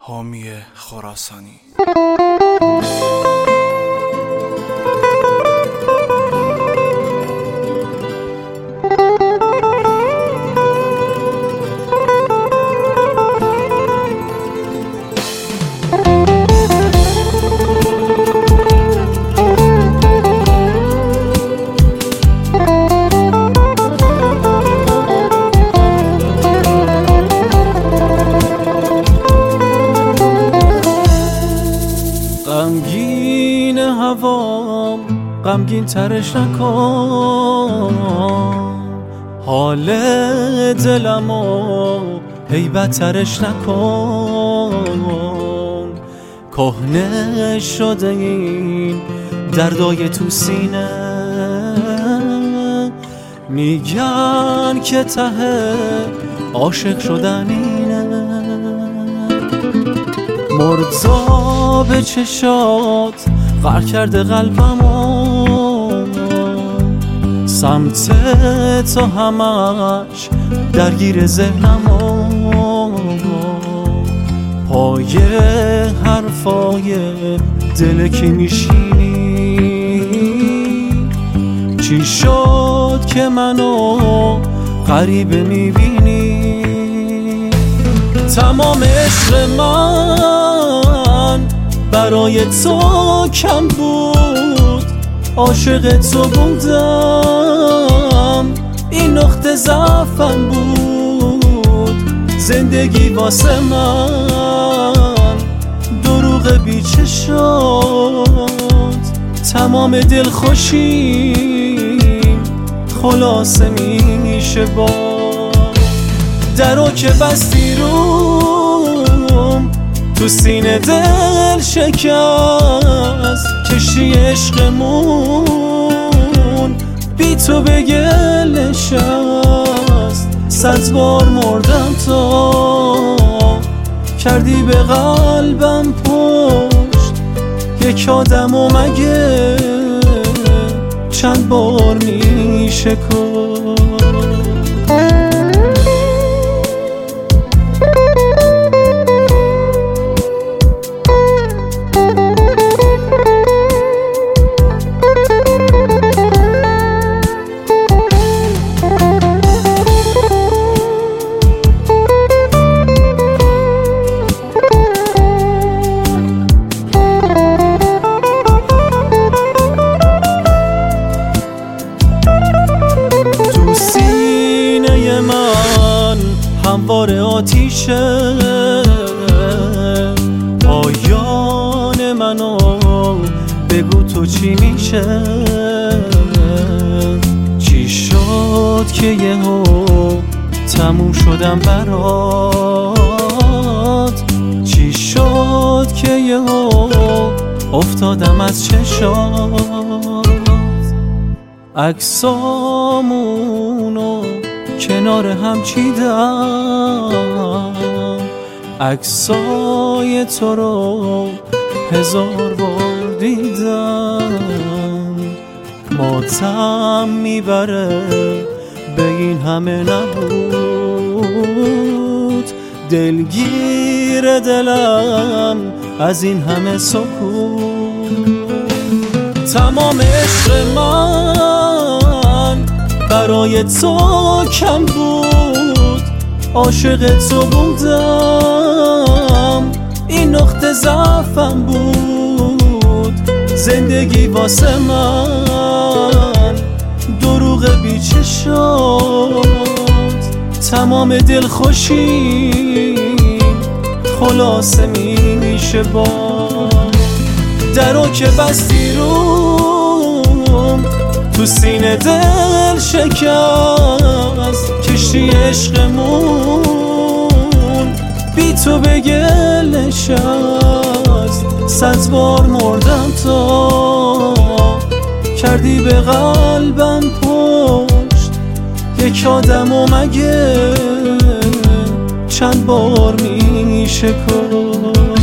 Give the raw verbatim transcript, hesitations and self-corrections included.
حامی خراسانی. غمگین هوام غمگین ترش نکن، حال دلمو هیبت ترش نکن. کهنه شده این دردای تو سینه، میگن که ته عاشق شدن اینه. مرتضی چشات غر کرده قلبمو، سمت تو همش درگیر ذهنمو. پای حرفای دل کی میشینی؟ چی شد که منو غریبه میبینی؟ تمام عشق من برای تو کم بود، عاشق تو بودم، این نقطه ضعفم بود. زندگی واسه من دروغ بیچه شد، تمام دلخوشیم خلاصه میشه با درو که بستی روم، تو سینه دل شکست. کشتی عشقمون بی تو به گل نشست. صد بار مردم تا کردی به قلبم پشت. یک آدم و مگه چند بار میشه کشت؟ من هموار آتیشه، پایان منو بگو تو چی میشه؟ چی شد که یهو تموم شدم برات؟ چی شد که یهو افتادم از چشات؟ عکسامونو کنار هم چیدم، عکسای تو رو هزار بار دیدم. ماتم میبره به این همه نبود، دلگیر دلم از این همه سکوت. تمام عشق من برای تو کم بود، عاشق تو بودم، این نقطه ضعفم بود. زندگی واسه من دروغ بیچه شد، تمام دلخوشیم خلاصه میشه با درو که بستی روم، تو سینه دل شکست. کشتی عشقمون بی تو به گل نشست. صد بار مردم تا کردی به قلبم پشت. یک آدم و مگه چند بار میشه کشت؟